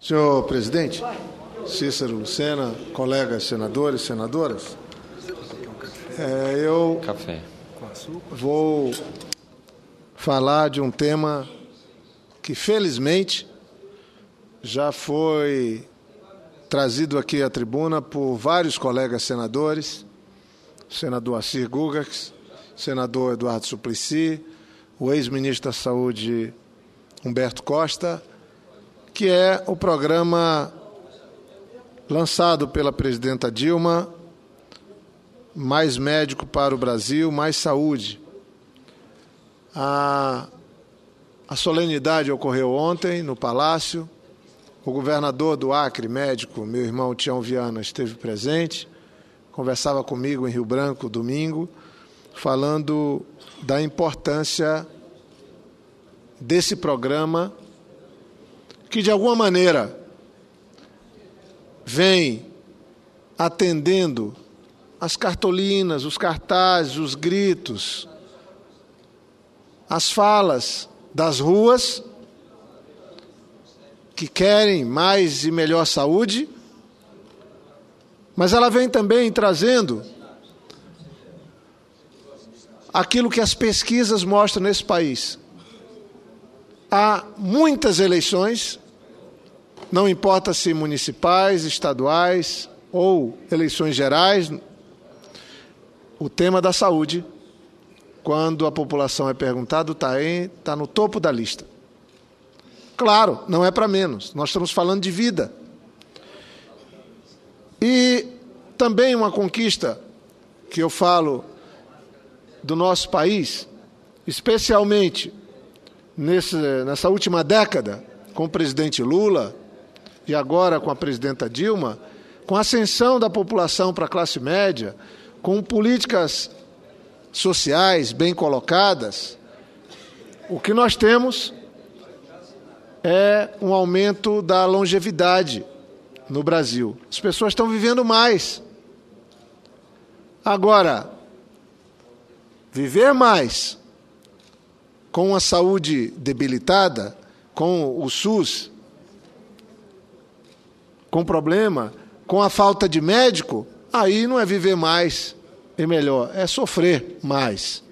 Senhor presidente, Cícero Lucena, colegas senadores, senadoras, eu vou falar de um tema que, felizmente, já foi trazido aqui à tribuna por vários colegas senadores, o senador Assir Gugax, o senador Eduardo Suplicy, o ex-ministro da Saúde Humberto Costa, que é o programa lançado pela presidenta Dilma, Mais Médico para o Brasil, Mais Saúde. A solenidade ocorreu ontem no Palácio. O governador do Acre, médico, meu irmão Tião Viana, esteve presente, conversava comigo em Rio Branco domingo, falando da importância desse programa que, de alguma maneira, vem atendendo as cartolinas, os cartazes, os gritos, as falas das ruas que querem mais e melhor saúde, mas ela vem também trazendo aquilo que as pesquisas mostram nesse país. Há muitas eleições, não importa se municipais, estaduais ou eleições gerais, o tema da saúde, quando a população é perguntada, está no topo da lista. Claro, não é para menos, nós estamos falando de vida. E também uma conquista que eu falo do nosso país, especialmente nessa última década, com o presidente Lula e agora com a presidenta Dilma, com a ascensão da população para a classe média, com políticas sociais bem colocadas, o que nós temos é um aumento da longevidade no Brasil. As pessoas estão vivendo mais. Agora, viver mais com a saúde debilitada, com o SUS com problema, com a falta de médico, aí não é viver mais e melhor, é sofrer mais.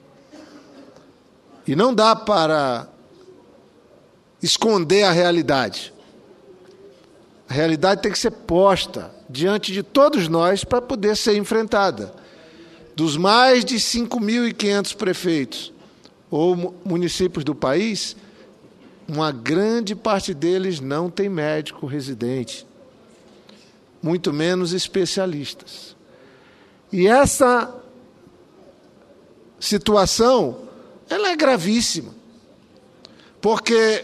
E não dá para esconder a realidade. A realidade tem que ser posta diante de todos nós para poder ser enfrentada. Dos mais de 5.500 prefeitos ou municípios do país, uma grande parte deles não tem médico residente, muito menos especialistas. E essa situação, ela é gravíssima, porque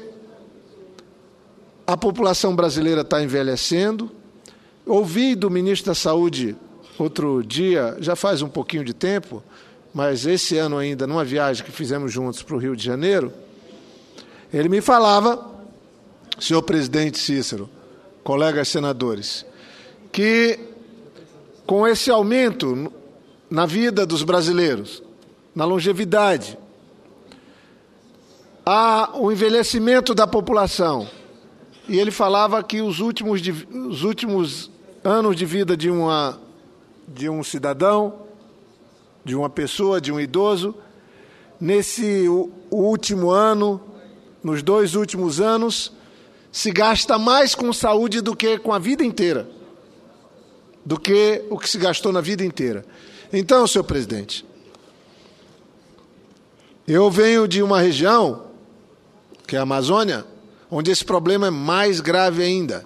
a população brasileira está envelhecendo. Ouvi do ministro da Saúde outro dia, já faz um pouquinho de tempo, mas esse ano ainda, numa viagem que fizemos juntos para o Rio de Janeiro, ele me falava, senhor presidente Cícero, colegas senadores, que com esse aumento na vida dos brasileiros, na longevidade, há o envelhecimento da população. E ele falava que os últimos anos de vida de um cidadão, de uma pessoa, de um idoso, nesse último ano, nos 2 últimos anos, se gasta mais com saúde do que com a vida inteira, do que o que se gastou na vida inteira. Então, senhor presidente, eu venho de uma região, que é a Amazônia, onde esse problema é mais grave ainda.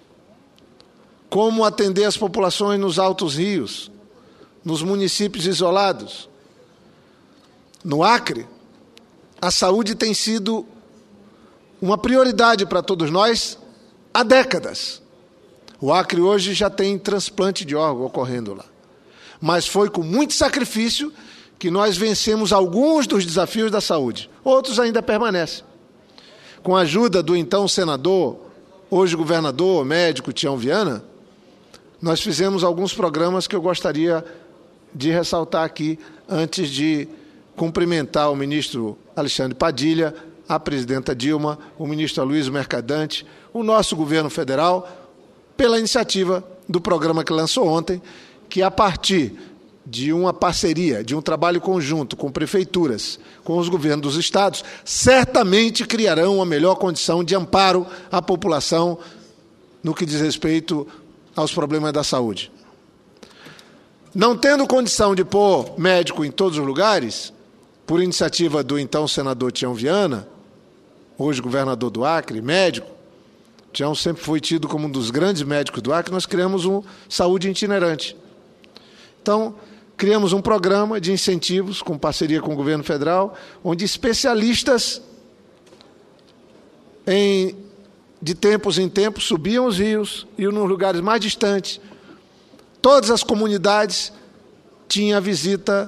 Como atender as populações nos altos rios, nos municípios isolados. No Acre, a saúde tem sido uma prioridade para todos nós há décadas. O Acre hoje já tem transplante de órgão ocorrendo lá. Mas foi com muito sacrifício que nós vencemos alguns dos desafios da saúde. Outros ainda permanecem. Com a ajuda do então senador, hoje governador, médico Tião Viana, nós fizemos alguns programas que eu gostaria de ressaltar aqui, antes de cumprimentar o ministro Alexandre Padilha, a presidenta Dilma, o ministro Aloysio Mercadante, o nosso governo federal, pela iniciativa do programa que lançou ontem, que a partir de uma parceria, de um trabalho conjunto com prefeituras, com os governos dos estados, certamente criarão uma melhor condição de amparo à população no que diz respeito aos problemas da saúde. Não tendo condição de pôr médico em todos os lugares, por iniciativa do então senador Tião Viana, hoje governador do Acre, médico, Tião sempre foi tido como um dos grandes médicos do Acre, nós criamos um saúde itinerante. Então, criamos um programa de incentivos com parceria com o governo federal, onde especialistas, de tempos em tempos, subiam os rios, iam nos lugares mais distantes. Todas as comunidades têm a visita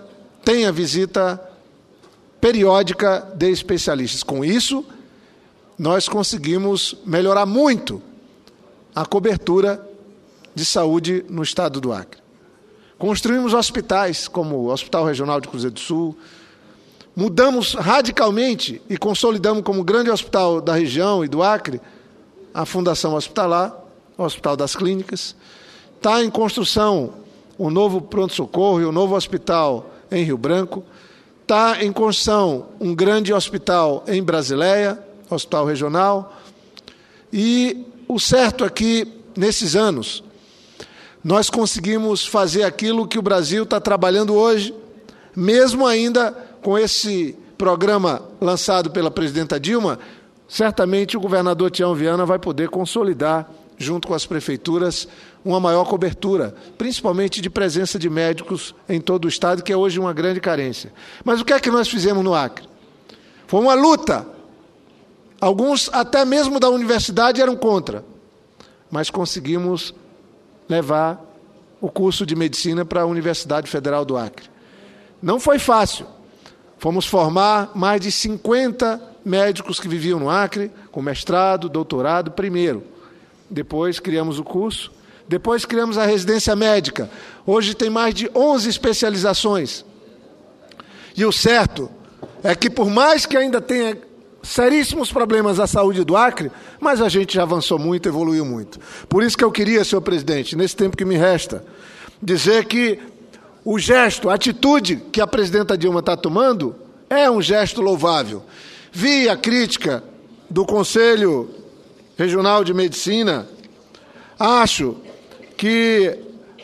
periódica de especialistas. Com isso, nós conseguimos melhorar muito a cobertura de saúde no estado do Acre. Construímos hospitais, como o Hospital Regional de Cruzeiro do Sul, mudamos radicalmente e consolidamos como grande hospital da região e do Acre a Fundação Hospitalar, o Hospital das Clínicas. Está em construção o novo pronto-socorro e o novo hospital em Rio Branco. Está em construção um grande hospital em Brasileia, hospital regional. E o certo é que, nesses anos, nós conseguimos fazer aquilo que o Brasil está trabalhando hoje, mesmo ainda com esse programa lançado pela presidenta Dilma, certamente o governador Tião Viana vai poder consolidar, junto com as prefeituras, uma maior cobertura, principalmente de presença de médicos em todo o estado, que é hoje uma grande carência. Mas o que é que nós fizemos no Acre? Foi uma luta. Alguns, até mesmo da universidade, eram contra, mas conseguimos levar o curso de medicina para a Universidade Federal do Acre. Não foi fácil. Fomos formar mais de 50 médicos que viviam no Acre, com mestrado, doutorado, primeiro. Depois criamos o curso. Depois criamos a residência médica. Hoje tem mais de 11 especializações. E o certo é que, por mais que ainda tenha seríssimos problemas à saúde do Acre, mas a gente já avançou muito, evoluiu muito. Por isso que eu queria, senhor presidente, nesse tempo que me resta, dizer que o gesto, a atitude que a presidenta Dilma está tomando é um gesto louvável. Vi a crítica do Conselho Regional de Medicina. Acho que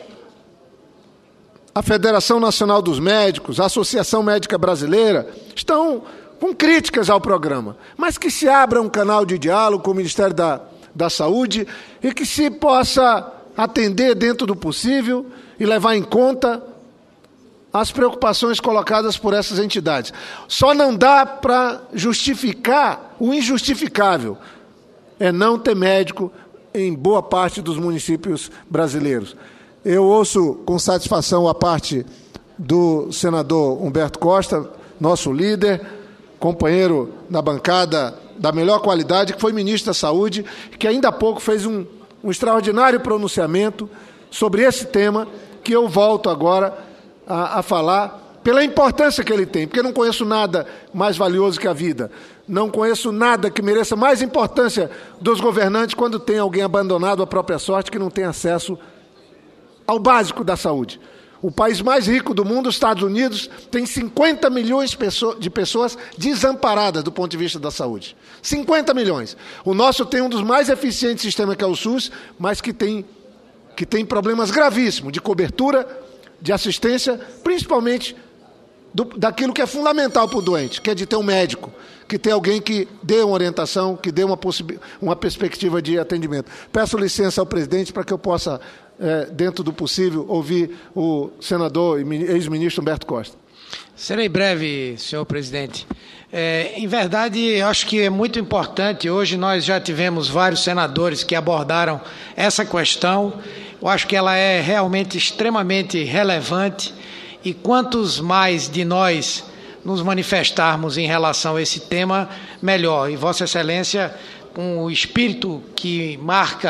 a Federação Nacional dos Médicos, a Associação Médica Brasileira, estão com críticas ao programa, mas que se abra um canal de diálogo com o Ministério da Saúde e que se possa atender dentro do possível e levar em conta as preocupações colocadas por essas entidades. Só não dá para justificar o injustificável, é não ter médico em boa parte dos municípios brasileiros. Eu ouço com satisfação a parte do senador Humberto Costa, nosso líder, companheiro na bancada da melhor qualidade, que foi ministro da Saúde, que ainda há pouco fez um extraordinário pronunciamento sobre esse tema, que eu volto agora a falar, pela importância que ele tem, porque não conheço nada mais valioso que a vida. Não conheço nada que mereça mais importância dos governantes quando tem alguém abandonado à própria sorte, que não tem acesso ao básico da saúde. O país mais rico do mundo, os Estados Unidos, tem 50 milhões de pessoas desamparadas do ponto de vista da saúde. 50 milhões. O nosso tem um dos mais eficientes sistemas, que é o SUS, mas que tem problemas gravíssimos de cobertura, de assistência, principalmente daquilo que é fundamental para o doente, que é de ter um médico, que ter alguém que dê uma orientação, que dê uma perspectiva de atendimento. Peço licença ao presidente para que eu possa, dentro do possível, ouvir o senador e ex-ministro Humberto Costa. Serei breve, senhor presidente. Em verdade, eu acho que é muito importante. Hoje nós já tivemos vários senadores que abordaram essa questão. Eu acho que ela é realmente extremamente relevante, e quantos mais de nós nos manifestarmos em relação a esse tema, melhor. E Vossa Excelência, com o espírito que marca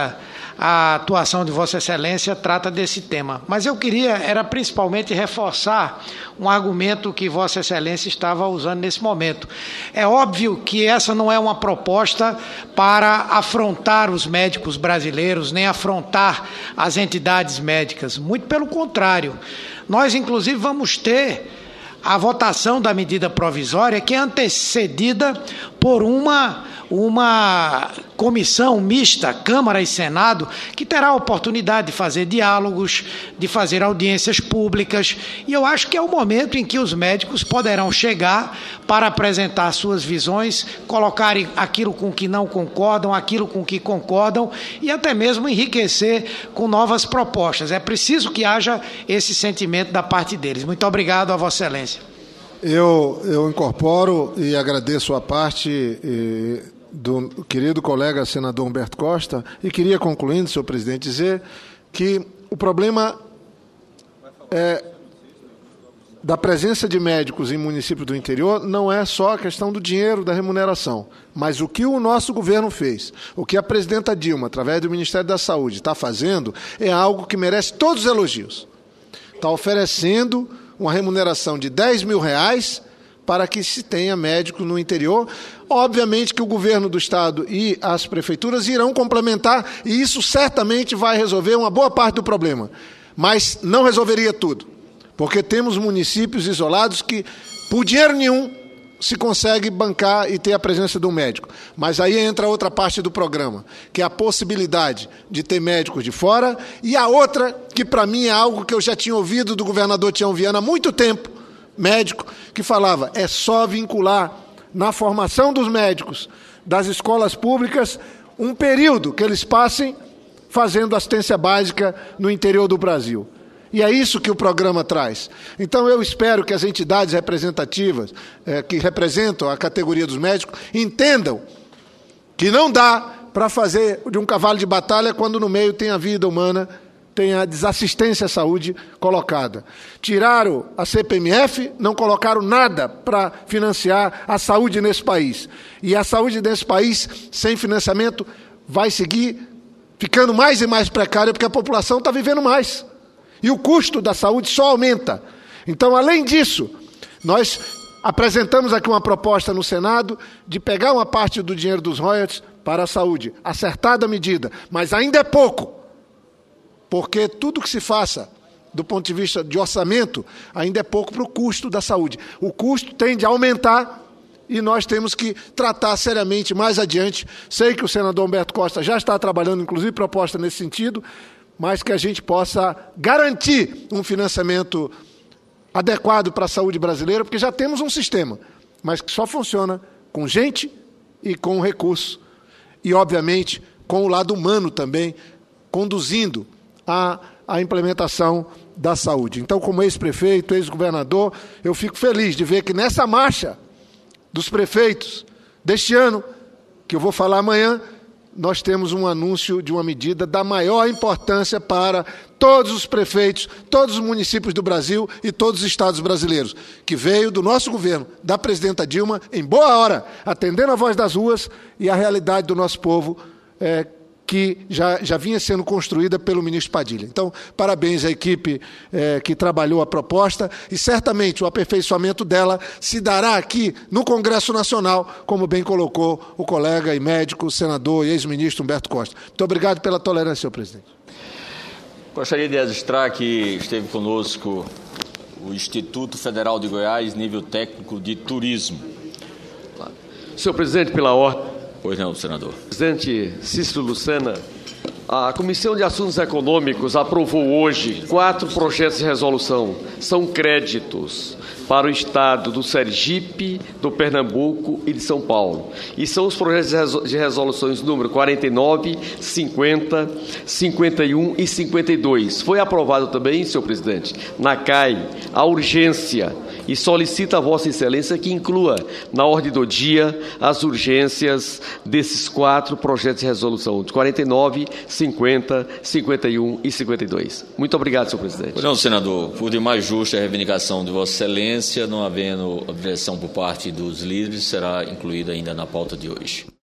a atuação de Vossa Excelência trata desse tema. Mas eu queria, era principalmente reforçar um argumento que Vossa Excelência estava usando nesse momento. É óbvio que essa não é uma proposta para afrontar os médicos brasileiros, nem afrontar as entidades médicas. Muito pelo contrário. Nós, inclusive, vamos ter a votação da medida provisória, que é antecedida por uma comissão mista, Câmara e Senado, que terá a oportunidade de fazer diálogos, de fazer audiências públicas, e eu acho que é o momento em que os médicos poderão chegar para apresentar suas visões, colocarem aquilo com que não concordam, aquilo com que concordam, e até mesmo enriquecer com novas propostas. É preciso que haja esse sentimento da parte deles. Muito obrigado a Vossa Excelência. Eu incorporo e agradeço a parte do querido colega senador Humberto Costa, e queria, concluindo, senhor presidente, dizer que o problema da presença de médicos em municípios do interior não é só a questão do dinheiro, da remuneração, mas o que o nosso governo fez, o que a presidenta Dilma, através do Ministério da Saúde, está fazendo, é algo que merece todos os elogios. Está oferecendo uma remuneração de R$10 mil para que se tenha médico no interior. Obviamente que o governo do estado e as prefeituras irão complementar, e isso certamente vai resolver uma boa parte do problema, mas não resolveria tudo, porque temos municípios isolados que, por dinheiro nenhum, se consegue bancar e ter a presença do médico. Mas aí entra outra parte do programa, que é a possibilidade de ter médicos de fora, e a outra, que para mim é algo que eu já tinha ouvido do governador Tião Viana há muito tempo, médico, que falava, é só vincular na formação dos médicos das escolas públicas um período que eles passem fazendo assistência básica no interior do Brasil. E é isso que o programa traz. Então, eu espero que as entidades representativas, que representam a categoria dos médicos, entendam que não dá para fazer de um cavalo de batalha quando no meio tem a vida humana, tem a desassistência à saúde colocada. Tiraram a CPMF, não colocaram nada para financiar a saúde nesse país. E a saúde nesse país, sem financiamento, vai seguir ficando mais e mais precária, porque a população está vivendo mais. E o custo da saúde só aumenta. Então, além disso, nós apresentamos aqui uma proposta no Senado de pegar uma parte do dinheiro dos royalties para a saúde. Acertada a medida, mas ainda é pouco. Porque tudo que se faça do ponto de vista de orçamento ainda é pouco para o custo da saúde. O custo tende a aumentar e nós temos que tratar seriamente mais adiante. Sei que o senador Humberto Costa já está trabalhando, inclusive, proposta nesse sentido, mas que a gente possa garantir um financiamento adequado para a saúde brasileira, porque já temos um sistema, mas que só funciona com gente e com recurso. E, obviamente, com o lado humano também, conduzindo a implementação da saúde. Então, como ex-prefeito, ex-governador, eu fico feliz de ver que nessa marcha dos prefeitos deste ano, que eu vou falar amanhã, nós temos um anúncio de uma medida da maior importância para todos os prefeitos, todos os municípios do Brasil e todos os estados brasileiros, que veio do nosso governo, da presidenta Dilma, em boa hora, atendendo a voz das ruas e a realidade do nosso povo, que já vinha sendo construída pelo ministro Padilha. Então, parabéns à equipe que trabalhou a proposta e certamente o aperfeiçoamento dela se dará aqui no Congresso Nacional, como bem colocou o colega e médico, senador e ex-ministro Humberto Costa. Muito obrigado pela tolerância, senhor presidente. Gostaria de registrar que esteve conosco o Instituto Federal de Goiás, nível técnico de turismo. Senhor presidente, pela ordem. Pois não, senador. Presidente Cícero Lucena, a Comissão de Assuntos Econômicos aprovou hoje 4 projetos de resolução. São créditos para o estado do Sergipe, do Pernambuco e de São Paulo. E são os projetos de resoluções número 49, 50, 51 e 52. Foi aprovado também, senhor presidente, na CAI, a urgência, e solicita a Vossa Excelência que inclua na ordem do dia as urgências desses 4 projetos de resolução, de 49, 50, 51 e 52. Muito obrigado, senhor presidente. Pois não, senador, por demais justa a reivindicação de Vossa Excelência, não havendo objeção por parte dos líderes, será incluída ainda na pauta de hoje.